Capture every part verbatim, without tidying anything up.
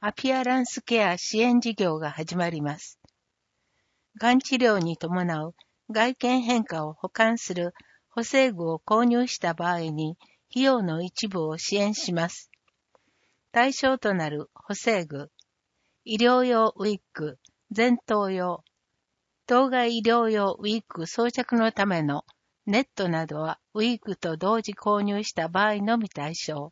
アピアランスケア支援事業が始まります。がん治療に伴う外見変化を補完する補正具を購入した場合に費用の一部を支援します。対象となる補正具、医療用ウィッグ、前頭用、当該医療用ウィッグ装着のためのネットなどはウィッグと同時購入した場合のみ対象。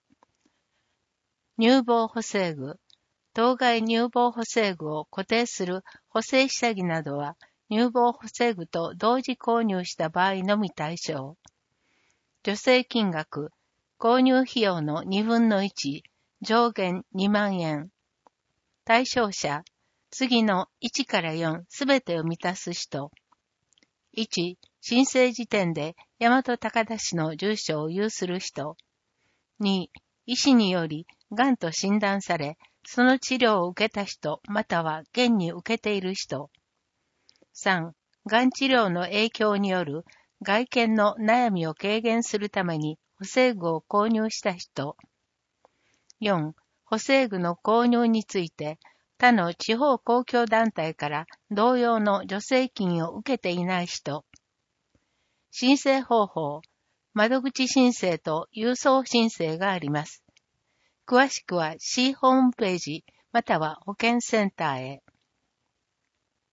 乳房補正具、当該乳房補正具を固定する補正下着などは乳房補正具と同時購入した場合のみ対象。助成金額、購入費用のにぶんのいち、上限にまんえん。対象者、次のいちからよんすべてを満たす人。いち、申請時点で大和高田市の住所を有する人。に、医師によりがんと診断され、その治療を受けた人または現に受けている人。さん、がん治療の影響による外見の悩みを軽減するために補正具を購入した人。よん、補正具の購入について他の地方公共団体から同様の助成金を受けていない人。申請方法、窓口申請と郵送申請があります。詳しくは市ホームページまたは保健センターへ。